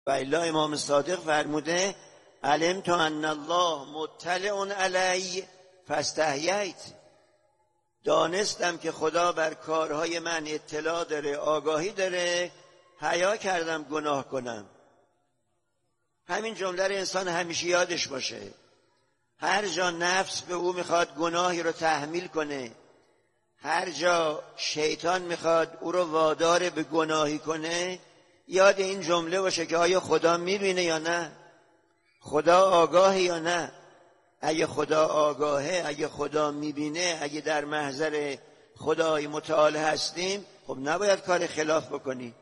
و الا امام صادق فرموده علمت ان الله مطلع علی فاستحییت، دانستم که خدا بر کارهای من اطلاع داره، آگاهی داره، حیا کردم گناه کنم. همین جمله رو انسان همیشه یادش باشه. هر جا نفس به او میخواد گناهی رو تحمیل کنه، هر جا شیطان میخواد او رو وادار به گناهی کنه، یاد این جمله باشه که آیا خدا میبینه یا نه؟ خدا آگاهه یا نه؟ اگه خدا آگاهه، اگه خدا میبینه، اگه در محضر خدای متعال هستیم، خب نباید کار خلاف بکنیم.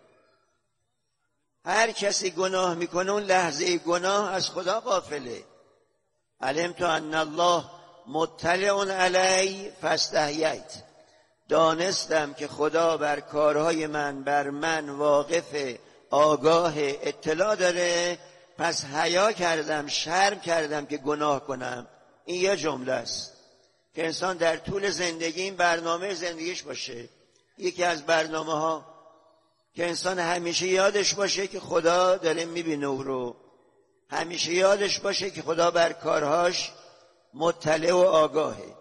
هر کسی گناه میکنه اون لحظه گناه از خدا غافله. علمت ان الله مطلع علی فاستحییت، دانستم که خدا بر کارهای من، بر من واقف، آگاه، اطلاع داره، پس حیا کردم، شرم کردم که گناه کنم. این یه جمله است که انسان در طول زندگی این برنامه زندگیش باشه. یکی از برنامه ها که انسان همیشه یادش باشه که خدا داره میبینه او رو، همیشه یادش باشه که خدا بر کارهاش مطلع و آگاهه.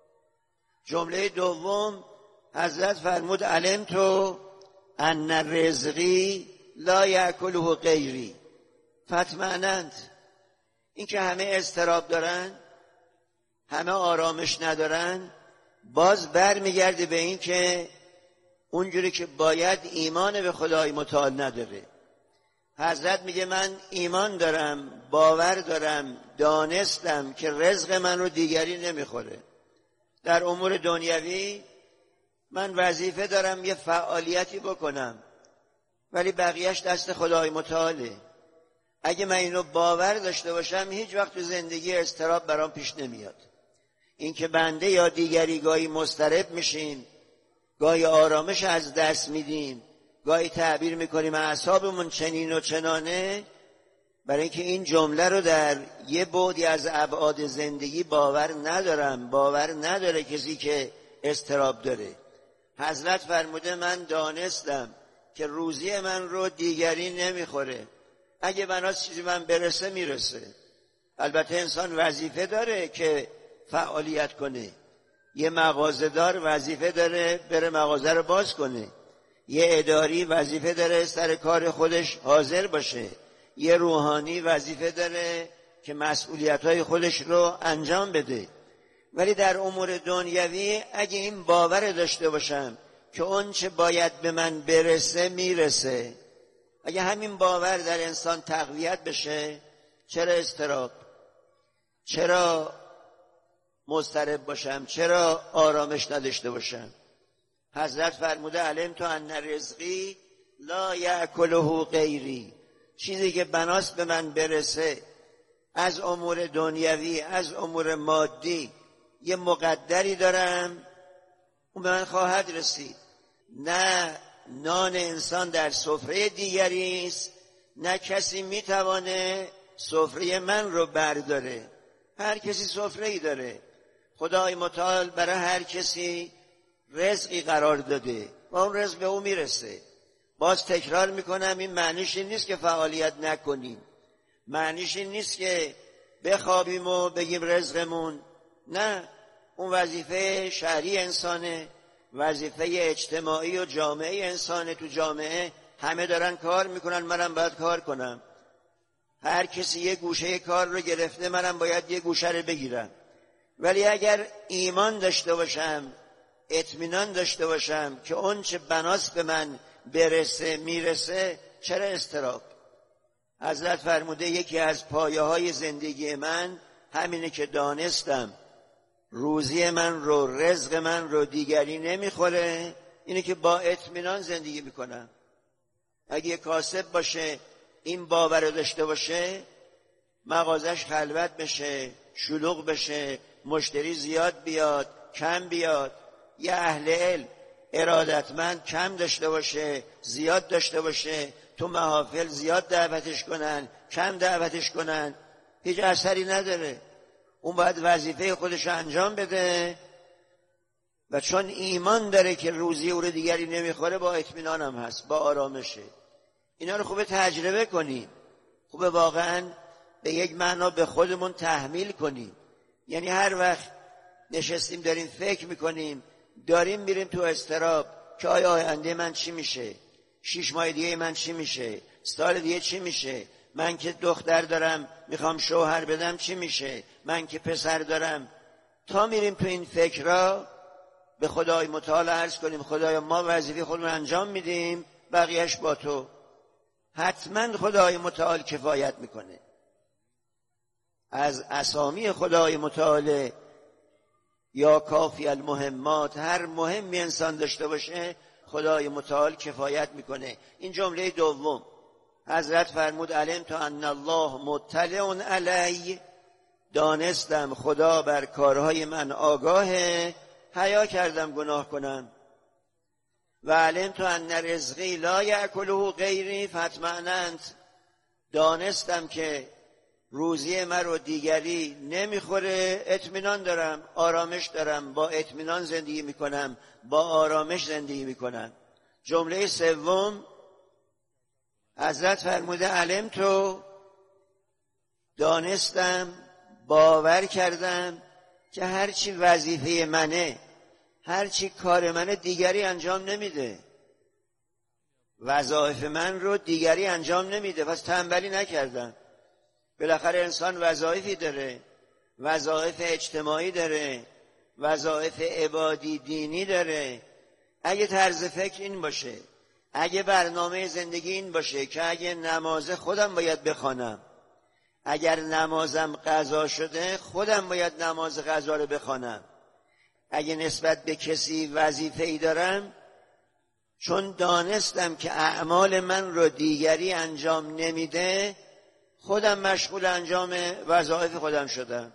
جمله دوم حضرت فرمود علمت ان رزقی لا یأکله غیری فاطمئننت. این که همه اضطراب دارن، همه آرامش ندارن، باز برمیگرده به این که اونجوری که باید ایمان به خدای متعال نداره. حضرت میگه من ایمان دارم، باور دارم، دانستم که رزق من رو دیگری نمیخوره. در امور دنیوی من وظیفه دارم یه فعالیتی بکنم، ولی بقیهش دست خدای متعاله. اگه من اینو باور داشته باشم هیچ وقت تو زندگی اضطراب برام پیش نمیاد. این که بنده یا دیگری گاهی مضطرب میشیم، گاهی آرامش از دست میدیم، گاهی تعبیر میکنیم اعصابمون چنین و چنانه، برای اینکه این جمله رو در یه بعدی از ابعاد زندگی باور ندارم. باور نداره کسی که اضطراب داره. حضرت فرموده من دانستم که روزی من رو دیگری نمیخوره، اگه بناس چیزی من برسه میرسه. البته انسان وظیفه داره که فعالیت کنه. یه مغازه‌دار وظیفه داره بره مغازه رو باز کنه، یه اداری وظیفه داره سر کار خودش حاضر باشه، یه روحانی وظیفه داره که مسئولیت‌های خودش رو انجام بده. ولی در امور دنیوی اگه این باور داشته باشم که اون چه باید به من برسه میرسه، اگه همین باور در انسان تقویت بشه، چرا اضطراب؟ چرا مضطرب باشم؟ چرا آرامش نداشته باشم؟ حضرت فرموده علمت ان رزقی لا یأکله غیری، چیزی که بناست به من برسه از امور دنیوی، از امور مادی، یه مقدری دارم اون به من خواهد رسید. نه نان انسان در سفره دیگری است، نه کسی میتوانه سفره من رو برداره. هر کسی سفره‌ای داره. خدای متعال برای هر کسی رزقی قرار داده و اون رزق به او میرسه. باز تکرار میکنم این معنیش این نیست که فعالیت نکنیم، معنیش این نیست که بخوابیم و بگیم رزقمون. نه، اون وظیفه شهری انسانه، وظیفه اجتماعی و جامعه انسانه. تو جامعه همه دارن کار میکنن، منم باید کار کنم. هر کسی یه گوشه کار رو گرفته، منم باید یه گوشه رو بگیرم. ولی اگر ایمان داشته باشم، اطمینان داشته باشم که اون چه بناست به من برسه میرسه، چرا اضطراب؟ حضرت فرموده یکی از پایه های زندگی من همینه که دانستم روزی من رو، رزق من رو دیگری نمیخوره، اینه که با اطمینان زندگی میکنم. اگه یک کاسب باشه این باور رو داشته باشه، مغازش خلوت بشه، شلوغ بشه، مشتری زیاد بیاد کم بیاد، یه اهل علم ارادتمند کم داشته باشه زیاد داشته باشه، تو محافل زیاد دعوتش کنن کم دعوتش کنن، هیچ اثری نداره. اون باید وظیفه خودش انجام بده و چون ایمان داره که روزی او رو دیگری نمیخوره، با اطمینان هم هست، با آرامشه. اینا رو خوبه تجربه کنیم. خوبه واقعا به یک معنا به خودمون تحمیل کنیم. یعنی هر وقت نشستیم داریم فکر میکنیم، داریم میریم تو اضطراب که آیا آینده من چی میشه، 6 ماه دیگه من چی میشه، سال دیگه چی میشه، من که دختر دارم میخوام شوهر بدم چی میشه، من که پسر دارم. تا میریم تو این فکرها به خدای متعال عرض کنیم خدایا ما وظیفه خودمون انجام میدیم، بقیهش با تو. حتما خدای متعال کفایت میکنه. از اسامی خدای متعال یا کافی المهمات، هر مهمی انسان داشته باشه خدای متعال کفایت میکنه. این جمله دوم حضرت فرمود علمت ان الله مطلع علی، دانستم خدا بر کارهای من آگاهه، حیا کردم گناه کنم. و علمت ان رزقی لا یأکله غیری فاطمأننت، دانستم که روزی من رو دیگری نمیخوره، اطمینان دارم، آرامش دارم، با اطمینان زندگی میکنم، با آرامش زندگی میکنم. جمله سوم حضرت فرموده علمت، دانستم، باور کردم که هرچی وظیفه منه، هرچی کار منه دیگری انجام نمیده، وظایف من رو دیگری انجام نمیده، پس تنبلی نکردم. بالاخره انسان وظایفی داره، وظایف اجتماعی داره، وظایف عبادی دینی داره. اگه طرز فکر این باشه، اگه برنامه زندگی این باشه که اگه نماز خودم باید بخوانم، اگر نمازم قضا شده خودم باید نماز قضا رو بخوانم، اگه نسبت به کسی وظیفه‌ای دارم، چون دانستم که اعمال من رو دیگری انجام نمیده، خودم مشغول انجام وظایف خودم شدم.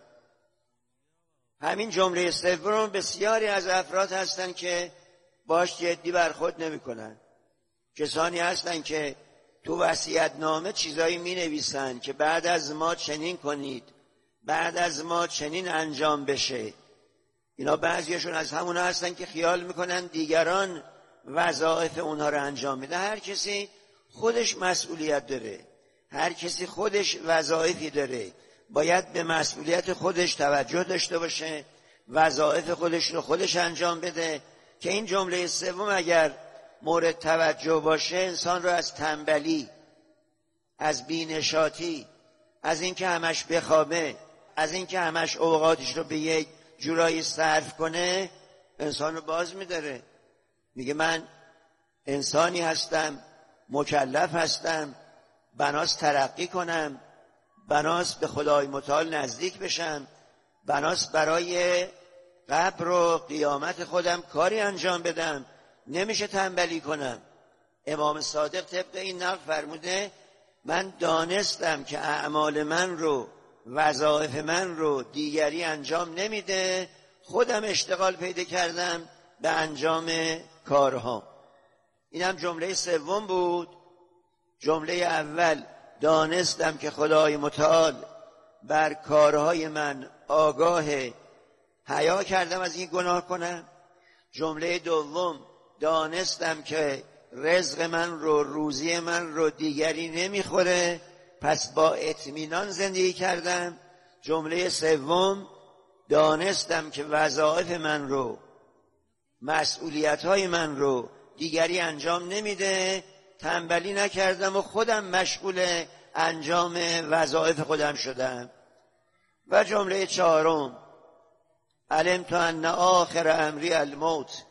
همین جمله سوم بسیاری از افراد هستن که باش جدی برخورد نمی‌کنن. کسانی هستن که تو وصیت‌نامه چیزایی می‌نویسن که بعد از ما چنین کنید، بعد از ما چنین انجام بشه. اینا بعضیشون از همون هستن که خیال میکنن دیگران وظایف اونها رو انجام میده. هر کسی خودش مسئولیت داره، هر کسی خودش وظایفی داره، باید به مسئولیت خودش توجه داشته باشه، وظایف خودش رو خودش انجام بده. که این جمله سوم اگر مورد توجه باشه، انسان رو از تنبلی، از بینشاتی، از اینکه همش بخوابه، از اینکه همش اوقاتش رو به یک جورایی صرف کنه، انسان رو باز می‌داره. میگه من انسانی هستم، مکلف هستم، بناست ترقی کنم، بناست به خدای متعال نزدیک بشم، بناست برای قبر و قیامت خودم کاری انجام بدم، نمیشه تنبلی کنم. امام صادق طبق این نقل فرموده من دانستم که اعمال من رو، وظایف من رو دیگری انجام نمیده، خودم اشتغال پیدا کردم به انجام کارها. این هم جمله سوم بود. جمله اول دانستم که خدای متعال بر کارهای من آگاهه، حیا کردم از این گناه کنم. جمله دوم دانستم که رزق من رو، روزی من رو دیگری نمیخوره، پس با اطمینان زندگی کردم. جمله سوم دانستم که وظایف من رو، مسئولیت‌های من رو دیگری انجام نمیده، تنبلی نکردم و خودم مشغول انجام وظایف خودم شدم. و جمله چهارم علمت ان آخر امری الموت،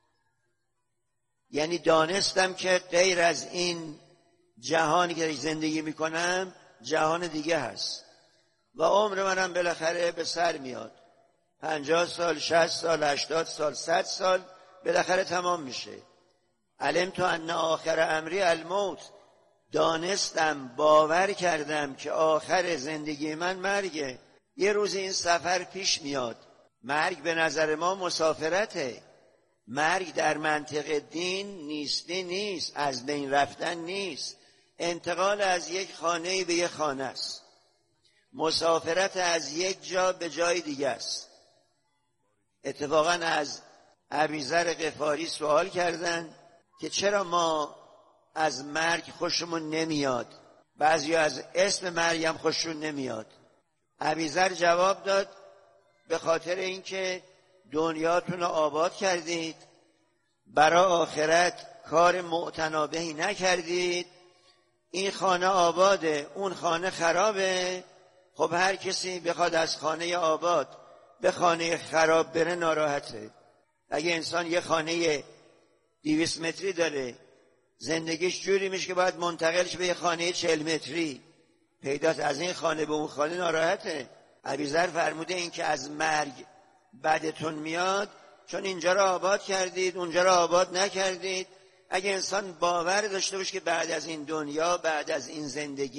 یعنی دانستم که غیر از این جهانی که زندگی میکنم جهان دیگه هست و عمر منم بالاخره به سر میاد. 50 سال، 60 سال، 80 سال، 100 سال بالاخره تمام میشه. علمت ان آخر امری الموت، دانستم، باور کردم که آخر زندگی من مرگه. یه روز این سفر پیش میاد. مرگ به نظر ما مسافرته. مرگ در منطق دین نیستی نیست، از بین رفتن نیست، انتقال از یک خانه به یک خانه است، مسافرت از یک جا به جای دیگه است. اتفاقا از ابیذر غفاری سوال کردن که چرا ما از مرگ خوشمون نمیاد، بعضی از اسم مریم خوششون نمیاد. ابیذر جواب داد به خاطر اینکه دنیاتون رو آباد کردید، برای آخرت کار معتنابهی نکردید، این خانه آباده اون خانه خرابه. خب هر کسی بخواد از خانه آباد به خانه خراب بره ناراحته. اگه انسان یه خانه 200 متری داره، زندگیش جوری میشه که باید منتقلش به یه خانه 40 متری، پیداست از این خانه به اون خانه ناراحته. ابیذر فرموده این که از مرگ بدتون میاد چون اینجا رو آباد کردید اونجا رو آباد نکردید. اگه انسان باور داشته باشه که بعد از این دنیا، بعد از این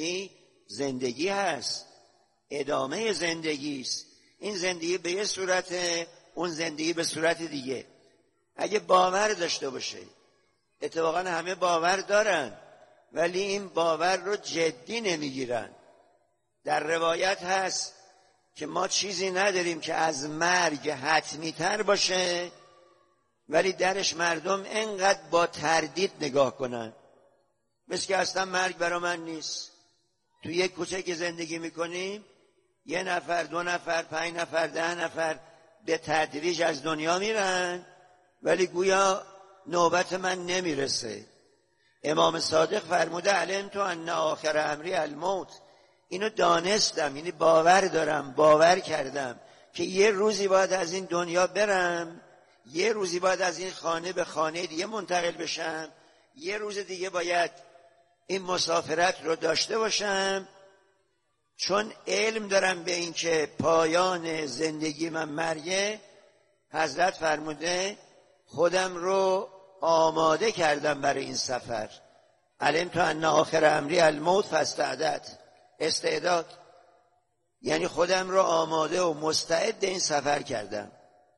زندگی هست، ادامه زندگی است، این زندگی به یه صورت، اون زندگی به صورت دیگه، اگه باور داشته باشه، اتفاقا همه باور دارن ولی این باور رو جدی نمیگیرن. در روایت هست که ما چیزی نداریم که از مرگ حتمی تر باشه ولی درش مردم انقدر با تردید نگاه کنن، مثل که اصلا مرگ برا من نیست. تو یک کوچه که زندگی میکنیم 1 نفر 2 نفر 5 نفر 10 نفر به تدریج از دنیا میرن ولی گویا نوبت من نمیرسه. امام صادق فرموده علمت ان آخر امری الموت، اینو دانستم، یعنی باور دارم، باور کردم که یه روزی باید از این دنیا برم، یه روزی باید از این خانه به خانه دیگه منتقل بشم، یه روز دیگه باید این مسافرت رو داشته باشم. چون علم دارم به این که پایان زندگی من مرگه، حضرت فرموده خودم رو آماده کردم برای این سفر. علمت ان آخر امری الموت فاستعدت، استعداد یعنی خودم رو آماده و مستعد این سفر کردم.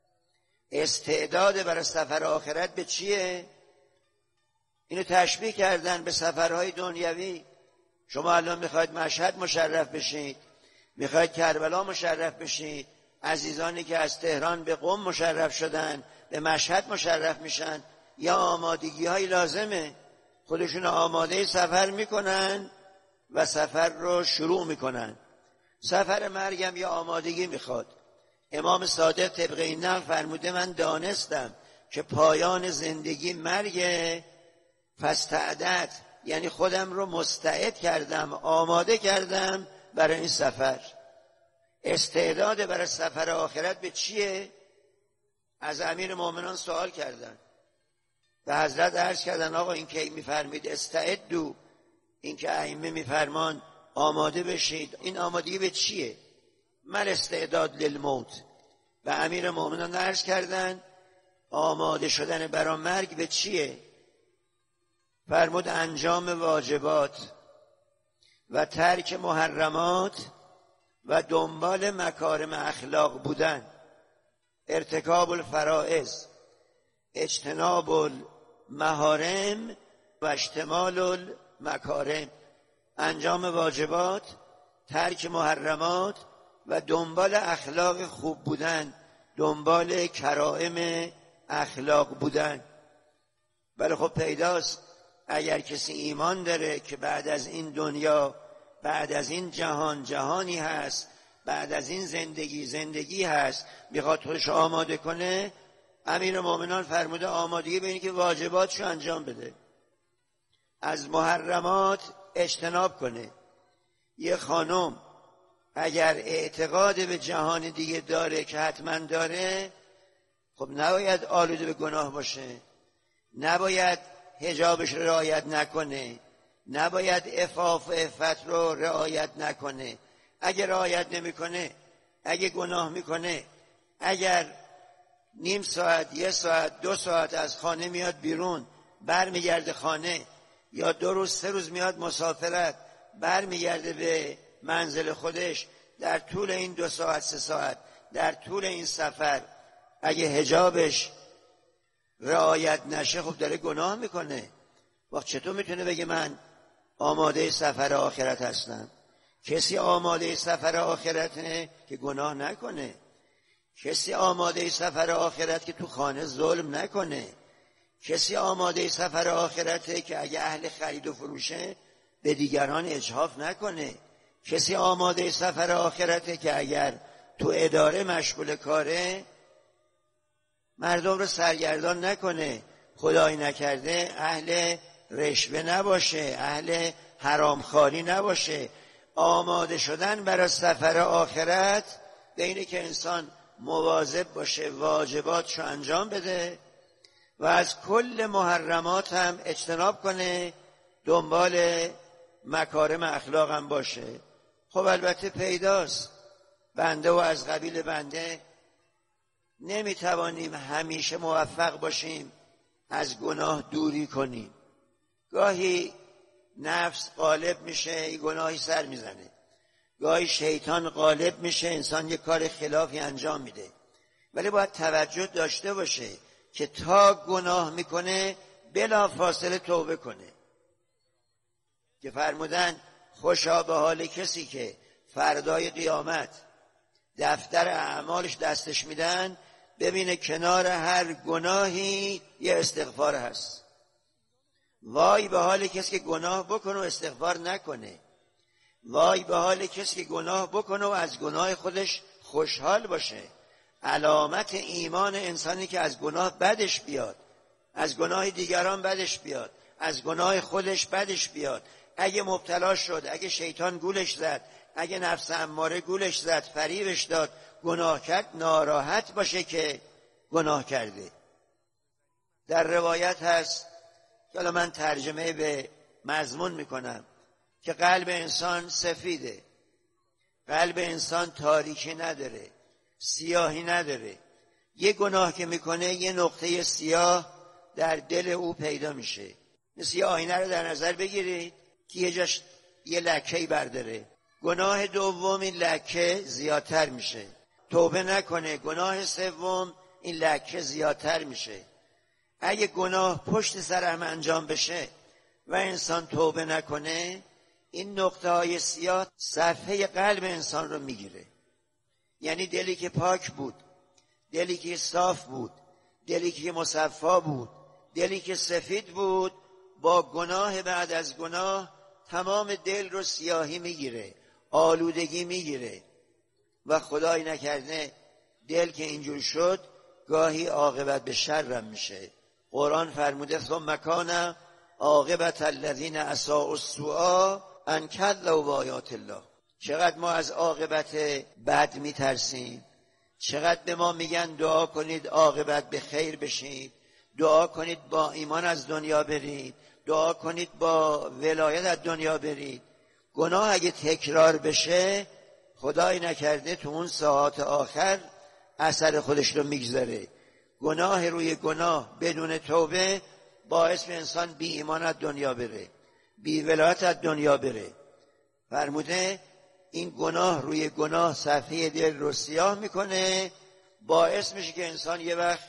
استعداد برای سفر آخرت به چیه؟ اینو تشبیه کردن به سفرهای دنیوی. شما الان میخواید مشهد مشرف بشید، میخواید کربلا مشرف بشید، عزیزانی که از تهران به قم مشرف شدن به مشهد مشرف میشن، یا آمادگی های لازمه، خودشون آماده سفر میکنن و سفر رو شروع میکنن. سفر مرگم یا آمادگی میخواد. امام صادق طبق این نقل فرموده من دانستم که پایان زندگی مرگه، فاستعدت یعنی خودم رو مستعد کردم، آماده کردم برای این سفر. استعداد برای سفر آخرت به چیه؟ از امیر مومنان سوال کردن، به حضرت عرض کردن آقا این که میفرمید استعدوا، این که ائمه میفرمان آماده بشید، این آمادگی به چیه؟ من استعداد للموت. و امیر مومنان عرض کردن آماده شدن برای مرگ به چیه؟ فرمود انجام واجبات و ترک محرمات و دنبال مکارم اخلاق بودن، ارتکاب الفرائض، اجتناب المحارم و اشتمال المکارم. انجام واجبات، ترک محرمات و دنبال اخلاق خوب بودن، دنبال کرائم اخلاق بودن. ولی خب پیداست اگر کسی ایمان داره که بعد از این دنیا، بعد از این جهان جهانی هست، بعد از این زندگی هست، میخواد خودش آماده کنه، امیر مومنان فرموده آمادگی به اینه که واجباتشو انجام بده، از محرمات اجتناب کنه. یه خانم اگر اعتقاد به جهان دیگه داره که حتما داره، خب نباید آلوده به گناه باشه، نباید حجابش رو رعایت نکنه، نباید عفاف و عفت رو رعایت نکنه. اگر رعایت نمیکنه، اگه گناه میکنه، اگر نیم ساعت، 1 ساعت، 2 ساعت از خانه میاد بیرون برمیگرده خانه، یا 2 روز 3 روز میاد مسافرت برمیگرده به منزل خودش، در طول این 2 ساعت 3 ساعت، در طول این سفر اگه حجابش رعایت نشه، خب داره گناه میکنه. وقت چطور میتونه بگه من آماده سفر آخرت هستم؟ کسی آماده سفر آخرته که گناه نکنه، کسی آماده سفر آخرت که تو خانه ظلم نکنه، کسی آماده سفر آخرته که اگه اهل خرید و فروشه به دیگران اجحاف نکنه. کسی آماده سفر آخرته که اگر تو اداره مشغول کاره مردم رو سرگردان نکنه، خدایی نکرده اهل رشوه نباشه، اهل حرامخواری نباشه. آماده شدن برای سفر آخرت به اینه که انسان مواظب باشه، واجباتشو انجام بده و از کل محرمات هم اجتناب کنه، دنبال مکارم اخلاق هم باشه. خب البته پیداست بنده و از قبیل بنده نمیتوانیم همیشه موفق باشیم از گناه دوری کنیم. گاهی نفس غالب میشه، گناهی سر میزنه، گاهی شیطان غالب میشه، انسان یک کار خلافی انجام میده. ولی باید توجه داشته باشه که تا گناه میکنه بلا فاصله توبه کنه. که فرمودن خوشا به حال کسی که فردای قیامت دفتر اعمالش دستش میدن، ببینه کنار هر گناهی یه استغفار هست. وای به حال کسی که گناه بکنه و استغفار نکنه. وای به حال کسی که گناه بکنه و از گناه خودش خوشحال باشه. علامت ایمان انسانی که از گناه بدش بیاد، از گناه دیگران بدش بیاد، از گناه خودش بدش بیاد. اگه مبتلا شد، اگه شیطان گولش زد، اگه نفس اماره گولش زد، فریبش داد، گناه کرد، ناراحت باشه که گناه کرده. در روایت هست که حالا من ترجمه به مضمون میکنم که قلب انسان سفیده، قلب انسان تاریکی نداره، سیاهی نداره. یه گناه که میکنه یه نقطه سیاه در دل او پیدا میشه. مثل یه آینه رو در نظر بگیرید که یه جاش یه لکه‌ای برداره. گناه دوم این لکه زیادتر میشه، توبه نکنه، گناه سوم این لکه زیادتر میشه. اگه گناه پشت سر هم انجام بشه و انسان توبه نکنه، این نقطه های سیاه صفحه قلب انسان رو میگیره. یعنی دلی که پاک بود، دلی که صاف بود، دلی که مصفا بود، دلی که سفید بود، با گناه بعد از گناه تمام دل رو سیاهی میگیره، آلودگی میگیره. و خدای نکرده دل که اینجور شد گاهی عاقبت به شرم میشه. قرآن فرموده ثم کان عاقبت الذین اساءوا السوء ان کذبوا بآیات الله. چقدر ما از عاقبت بد میترسیم، چقدر به ما میگن دعا کنید عاقبت به خیر بشید، دعا کنید با ایمان از دنیا برید، دعا کنید با ولایت از دنیا برید. گناه اگه تکرار بشه خدای نکرده تو اون ساعات آخر اثر خودش رو میگذاره. گناه روی گناه بدون توبه باعث به انسان بی ایمان از دنیا بره، بی ولایت از دنیا بره. فرموده این گناه روی گناه صفحه دل رو سیاه میکنه، باعث میشه که انسان یه وقت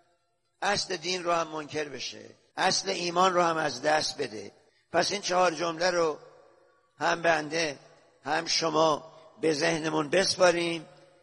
اصل دین رو هم منکر بشه، اصل ایمان رو هم از دست بده. پس این 4 جمله رو هم بنده هم شما به ذهنمون بسپاریم،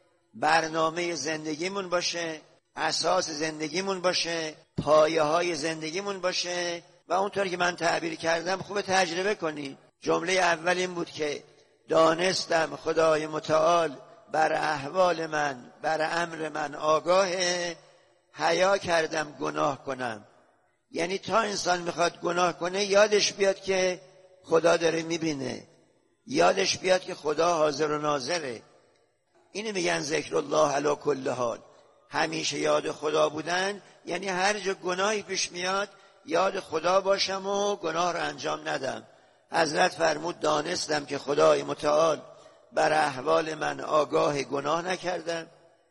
برنامه زندگیمون باشه، اساس زندگیمون باشه، پایه های زندگیمون باشه. و اونطور که من تعبیر کردم خوب تجربه کنید. جمله اول این بود که دانستم خدای متعال بر احوال من، بر امر من آگاهه، حیا کردم گناه کنم. یعنی تا انسان میخواد گناه کنه یادش بیاد که خدا داره میبینه، یادش بیاد که خدا حاضر و ناظره. اینو میگن ذکر الله علی کل حال. همیشه یاد خدا بودن یعنی هر جا گناهی پیش میاد یاد خدا باشم و گناه رو انجام ندم. حضرت فرمود دانستم که خدای متعال بر احوال من آگاه، گناه نکردم.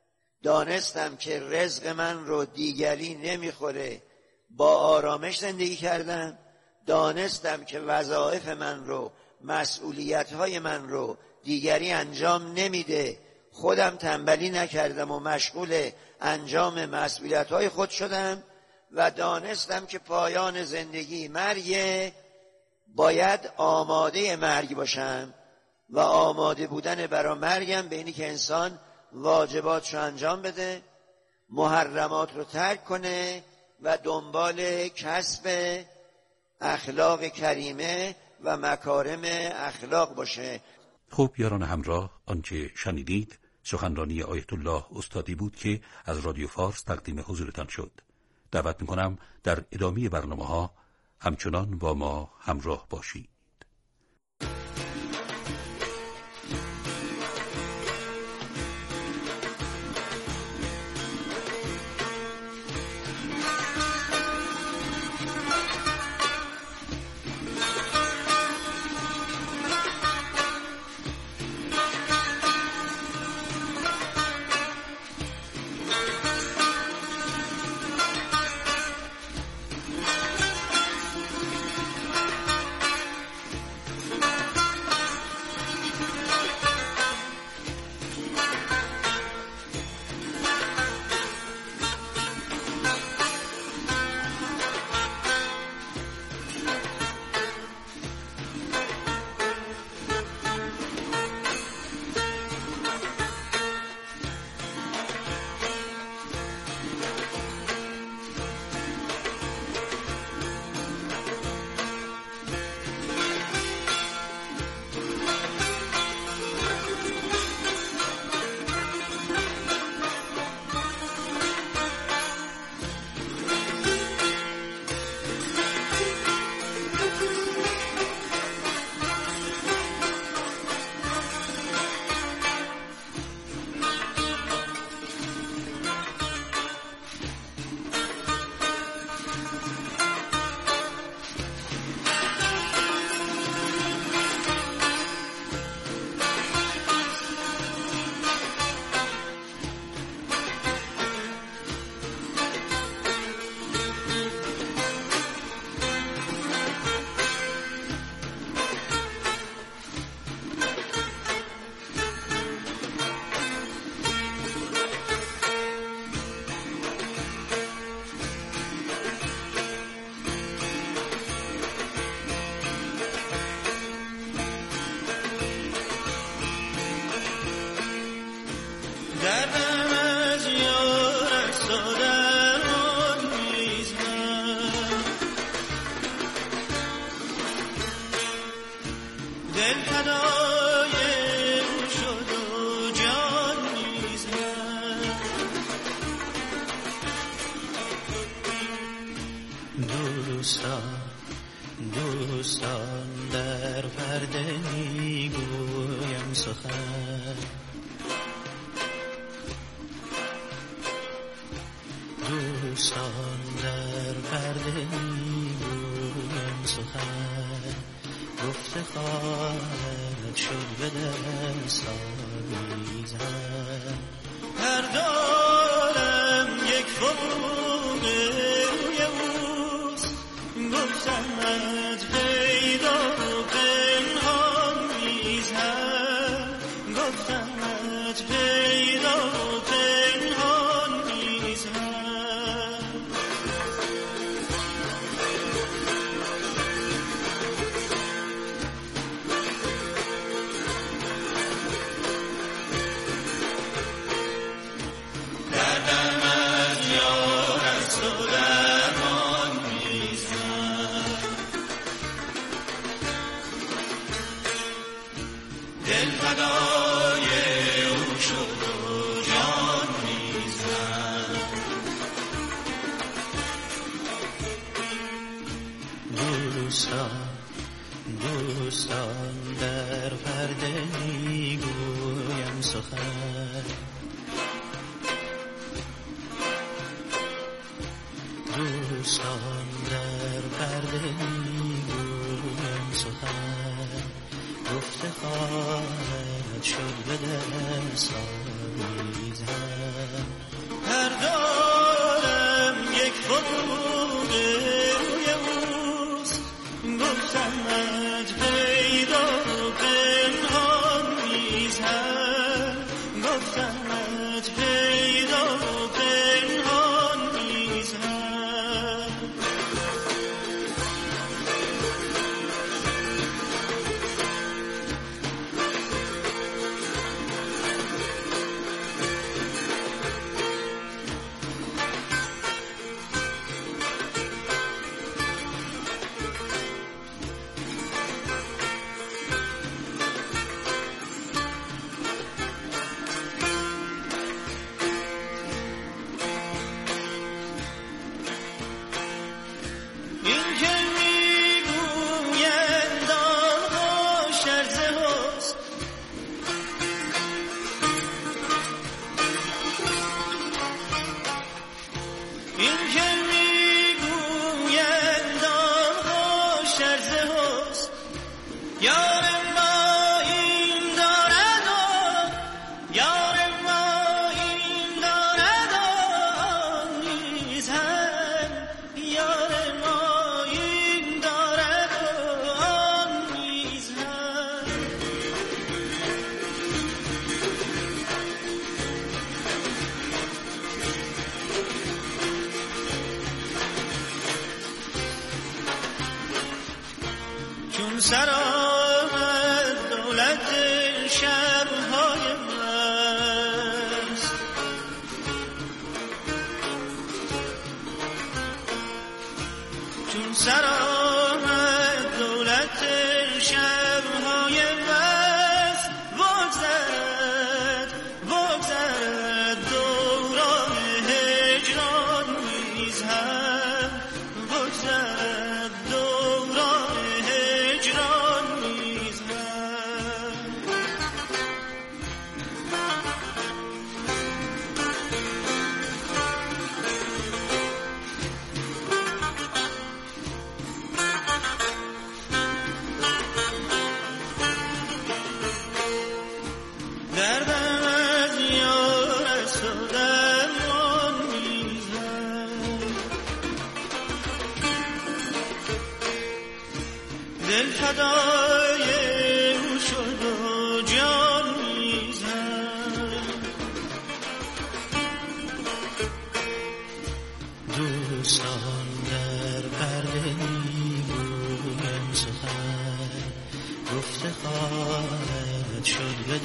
دانستم که رزق من رو دیگری نمیخوره، با آرامش زندگی کردم. دانستم که وظایف من رو، مسئولیت‌های من رو دیگری انجام نمیده، خودم تنبلی نکردم و مشغول انجام مسئولیت‌های خود شدم. و دانستم که پایان زندگی مرگ، باید آماده مرگ باشم و آماده بودن برای مرگم به اینی که انسان واجباتشو انجام بده، محرمات رو ترک کنه و دنبال کسب اخلاق کریمه و مکارم اخلاق باشه. خب یاران همراه، آنچه شنیدید سخنرانی آیت الله استادی بود که از رادیو فارس تقدیم حضورتان شد. دعوت می‌کنم در ادامه برنامه‌ها همچنان با ما همراه باشید. دوستان در پرده میگویم سخن، دوستان در پرده میگویم سخن، گفته خواهد شد به دستانی زن. هر دارم یک فروغ روی اوست، گفتمت پیدا و پنهان میزن، گفتمت پیدا و پنهان میزن. دردم از یار است و درمان میزن، دل فدای او شد و جان میزن. دوستان در پرده میگویم سخن، دوستان در پرده میگویم سخن، گفته خواهد شد به دستانی زن. هر دارم یک فروغ روی اوست، گفتمت پیدا و پنهان میزن، گفتمت پیدا و پنهان میزن. سر آمد دولت شبهای مست، چون سر آمد دولت شبهای مست، بگذرد دوران هجران نیز هم، بگذرد دوران هجران نیز هم. دردم از یار است و درمان نیز هم، دل فدای او شد و جان نیز هم. دوستان در پرده میگویم سخن، گفته خواهد شد به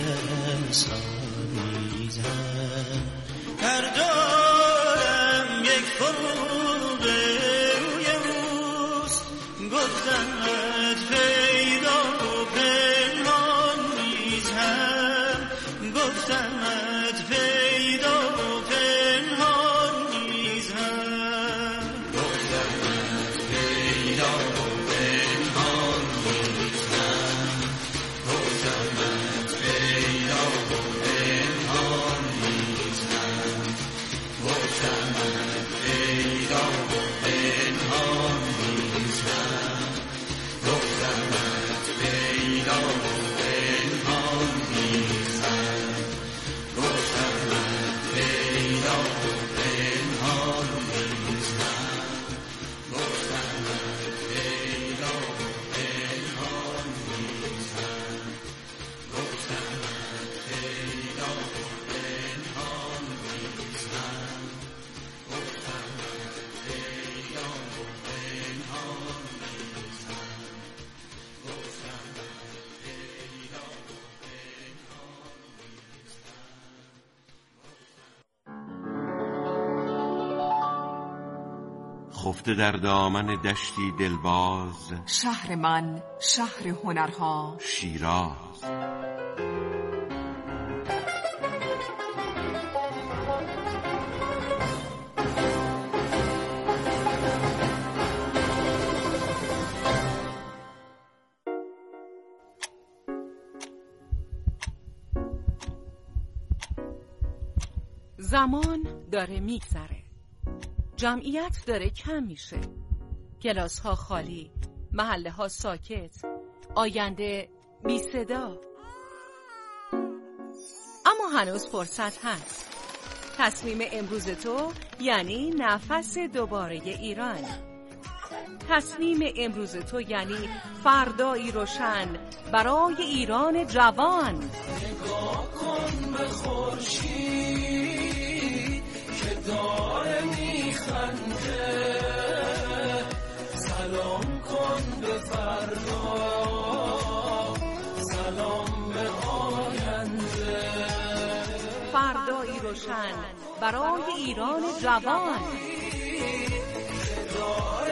دستانیزم. هر دارم یک فروغ روی اوست، گفتمت پیدا و پنهان نیز هم، گفتمت پیدا و پنهان نیز هم، گفتمت پیدا و پنهان نیز هم، گفتمت پیدا و پنهان نیز هم، گفتمت پیدا و پنهان نیز هم، گفتمت پیدا و پنهان نیز هم، گفتمت پیدا و پنهان نیز هم، گفتمت پیدا و پنهان نیز هم، گفتمت پیدا و پنهان نیز هم، گفتمت پیدا و پنهان نیز هم، گفتمت پیدا و خفته در دامن دشتی دلباز، شهر من شهر هنرها، شیراز. زمان داره میگذره، جمعیت داره کم میشه، کلاس ها خالی، محله ها ساکت، آینده بی صدا. اما هنوز فرصت هست. تصمیم امروز تو یعنی نفس دوباره ایران. تصمیم امروز تو یعنی فردایی روشن برای ایران جوان. نگاه کن به خورشید که داره میخنده، سلام کن به فردا، سلام به آینده. فردایی روشن برای ایران جوان. داره